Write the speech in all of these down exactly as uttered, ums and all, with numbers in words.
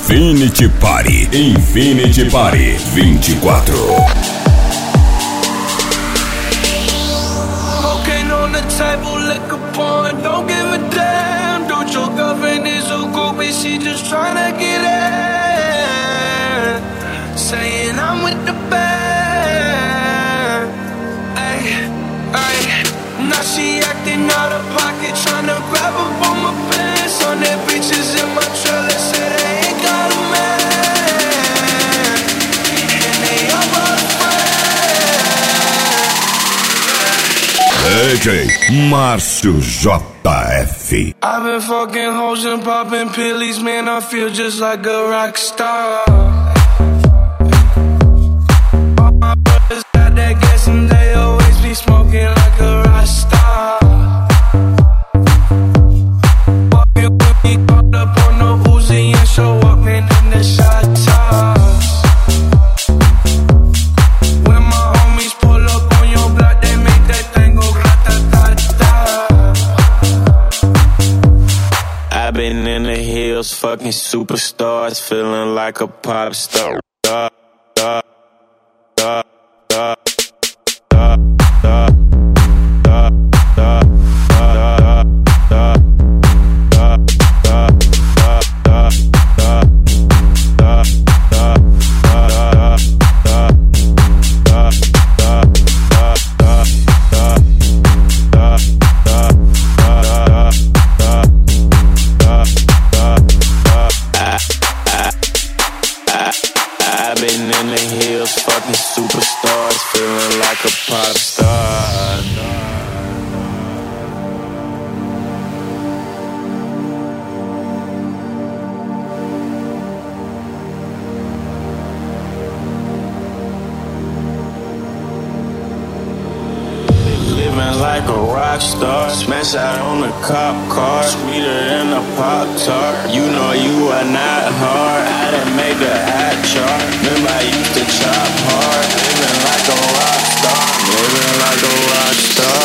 Infinity Party. Infinity Party vinte e quatro. Cocaine on the table, liquor porn, don't give a damn. Dude, your girlfriend is a groupie, she just tryna get in. Saying I'm with the band. Ay, ay. Now she acting out of pocket, tryna grab up on my pants. On their bitches in my trailer, say they ain't got a man. And they all my friends. D J Márcio J F. I've been fucking hoes and popping pillies, man, I feel just like a rock star. All my brothers got that gas and they always be smoking like a rock star. Walking with me, caught up on the Uzi and show up, man, in the shot toss. When my homies pull up on your block, they make that thing go grata-ta-ta. I've been in the hills, fucking superstars, feeling like a pop star. Da, da, da, da, da, da, da, da, da, I've been in the hills, fucking superstars, feeling like a pop star. Living like a rock star, smash out on the cop car, sweeter than a Pop Tart. You know you are not hard, I done make a hot chart. Remember I used to chop hard, living like a rock star, living like a rock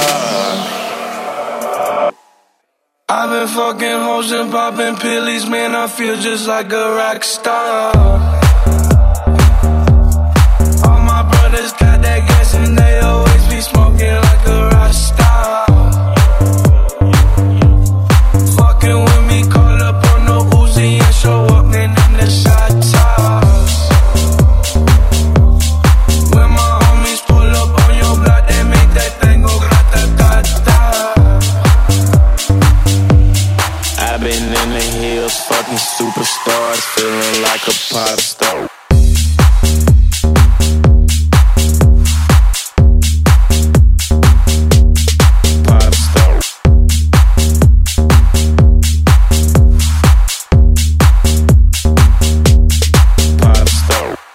star. I've been fucking hoes and popping pillies, man, I feel just like a rock star. All my brothers got that gas and they always be smoking like a rock star. Fucking with me, call up on the Uzi and show up, man, in the shot toss. When my homies pull up on your block, they make that thing go grata-ta-ta. I've been in the hills, fucking superstars, feeling like a pop star.